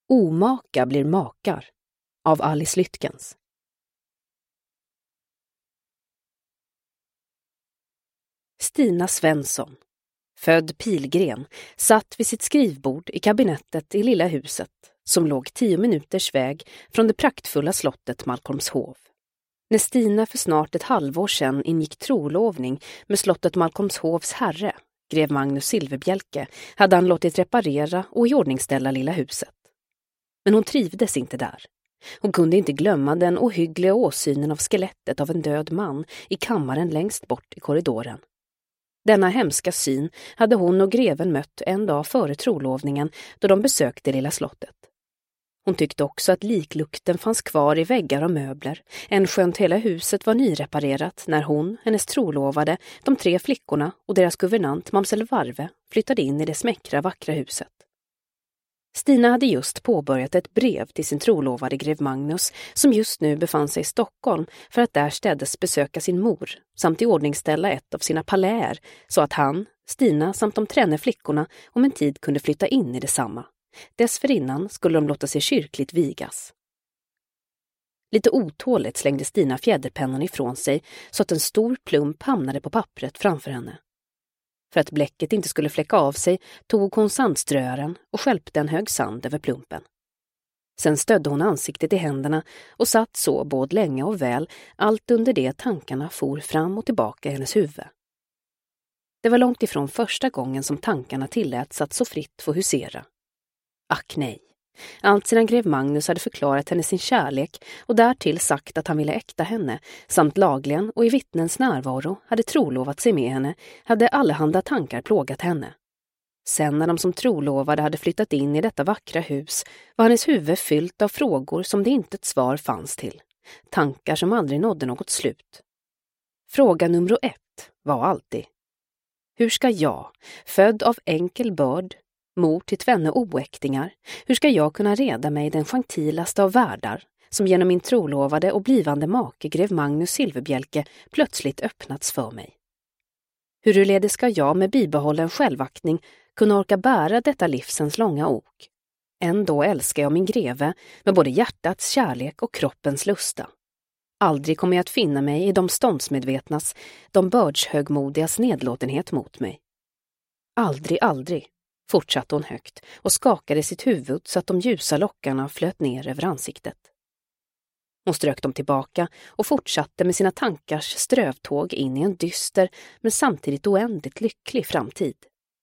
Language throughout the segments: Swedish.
Omaka blir makar av Alice Lytkens. Stina Svensson, född Pilgren, satt vid sitt skrivbord i kabinettet i lilla huset som låg 10 minuters väg från det praktfulla slottet Malcolmshov. När Stina för snart ett halvår sedan ingick trolovning med slottet Malcolmshovs herre, grev Magnus Silverbjälke, hade han låtit reparera och iordningställa lilla huset. Men hon trivdes inte där. Hon kunde inte glömma den ohyggliga åsynen av skelettet av en död man i kammaren längst bort i korridoren. Denna hemska syn hade hon och greven mött en dag före trolovningen då de besökte lilla slottet. Hon tyckte också att liklukten fanns kvar i väggar och möbler, skönt hela huset var nyreparerat när hon, hennes trolovade, de 3 flickorna och deras guvernant Mamsell Varve flyttade in i det smäckra vackra huset. Stina hade just påbörjat ett brev till sin trolovade grev Magnus som just nu befann sig i Stockholm för att därstädes besöka sin mor samt iordningställa ett av sina paläer så att han, Stina samt de 3 flickorna om en tid kunde flytta in i detsamma. Dessförinnan skulle de låta sig kyrkligt vigas. Lite otåligt slängde Stina fjäderpennan ifrån sig så att en stor plump hamnade på pappret framför henne. För att bläcket inte skulle fläcka av sig tog hon sandströaren och skälpte en hög sand över plumpen. Sen stödde hon ansiktet i händerna och satt så både länge och väl, allt under det tankarna for fram och tillbaka i hennes huvud. Det var långt ifrån första gången som tankarna tilläts att så fritt få husera. Ack nej. Allt sedan grev Magnus hade förklarat henne sin kärlek och därtill sagt att han ville äkta henne, samt lagligen och i vittnens närvaro hade trolovat sig med henne, hade allehanda tankar plågat henne. Sen när de som trolovade hade flyttat in i detta vackra hus var hennes huvud fyllt av frågor som det inte ett svar fanns till. Tankar som aldrig nådde något slut. Fråga nummer 1 var alltid: hur ska jag, född av enkel börd, mor till 2 oäktingar, hur ska jag kunna reda mig den gentilaste av världar som genom min trolovade och blivande make grev Magnus Silverbjälke plötsligt öppnats för mig? Hurledes ska jag med bibehållen självaktning kunna orka bära detta livsens långa ok? Ändå älskar jag min greve med både hjärtats kärlek och kroppens lusta. Aldrig kommer jag att finna mig i de ståndsmedvetnas, de bördshögmodigas nedlåtenhet mot mig. Aldrig, aldrig, fortsatte hon högt och skakade sitt huvud så att de ljusa lockarna flöt ner över ansiktet. Hon strök dem tillbaka och fortsatte med sina tankars strövtåg in i en dyster men samtidigt oändligt lycklig framtid.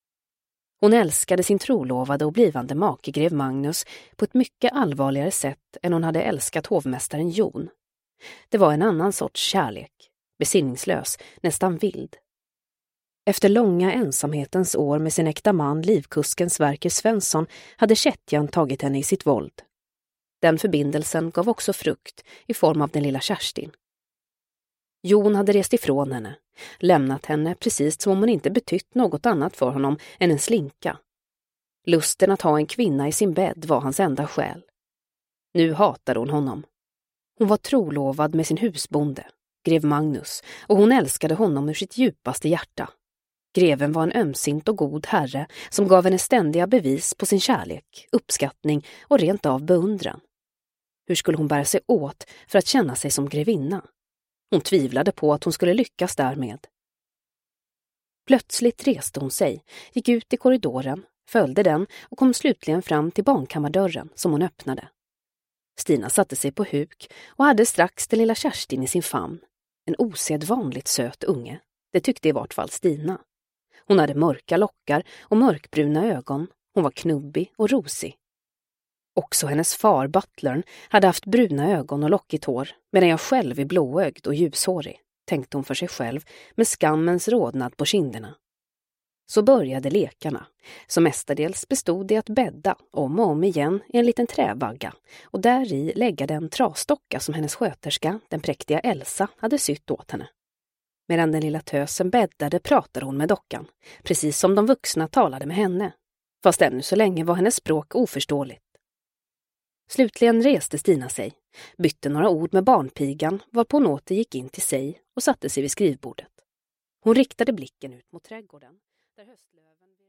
Hon älskade sin trolovade och blivande make grev Magnus på ett mycket allvarligare sätt än hon hade älskat hovmästaren Jon. Det var en annan sorts kärlek, besinningslös, nästan vild. Efter långa ensamhetens år med sin äkta man, livkusken Sverker Svensson, hade kättjan tagit henne i sitt våld. Den förbindelsen gav också frukt i form av den lilla Kerstin. Jon hade rest ifrån henne, lämnat henne precis som om hon inte betytt något annat för honom än en slinka. Lusten att ha en kvinna i sin bädd var hans enda skäl. Nu hatade hon honom. Hon var trolovad med sin husbonde, grev Magnus, och hon älskade honom ur sitt djupaste hjärta. Greven var en ömsint och god herre som gav henne ständiga bevis på sin kärlek, uppskattning och rent av beundran. Hur skulle hon bära sig åt för att känna sig som grevinna? Hon tvivlade på att hon skulle lyckas därmed. Plötsligt reste hon sig, gick ut i korridoren, följde den och kom slutligen fram till barnkammardörren som hon öppnade. Stina satte sig på huk och hade strax den lilla Kerstin i sin famn. En osedvanligt söt unge, det tyckte i vart fall Stina. Hon hade mörka lockar och mörkbruna ögon, hon var knubbig och rosig. Också hennes far, butlern, hade haft bruna ögon och lockigt hår, medan jag själv är blåögd och ljushårig, tänkte hon för sig själv med skammens rodnad på kinderna. Så började lekarna, som mestadels bestod i att bädda om och om igen i en liten trävagga och där i lägga den trasdocka som hennes sköterska, den präktiga Elsa, hade sytt åt henne. Medan den lilla tösen bäddade pratade hon med dockan, precis som de vuxna talade med henne, fast ännu så länge var hennes språk oförståeligt. Slutligen reste Stina sig, bytte några ord med barnpigan varpå hon åter gick in till sig och satte sig vid skrivbordet. Hon riktade blicken ut mot trädgården, där höstlöven